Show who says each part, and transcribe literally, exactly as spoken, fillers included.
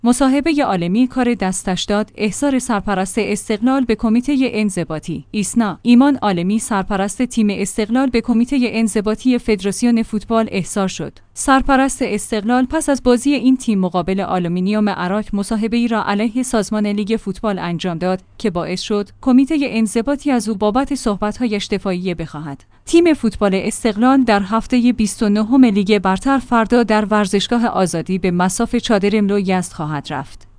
Speaker 1: مصاحبه عالمی کار دستش داد، احضار سرپرست استقلال به کمیته انضباطی. ایسنا ایمان عالمی سرپرست تیم استقلال به کمیته انضباطی فدراسیون فوتبال احضار شد. سرپرست استقلال پس از بازی این تیم مقابل آلومینیوم عراق مصاحبه‌ای را علیه سازمان لیگ فوتبال انجام داد که باعث شد کمیته انضباطی از او بابت صحبت‌هایش دفاعیه بخواهد. تیم فوتبال استقلال در هفته بیست و نهم لیگ برتر فردا در ورزشگاه آزادی به مصاف چادر املو یزد خواهد رفت.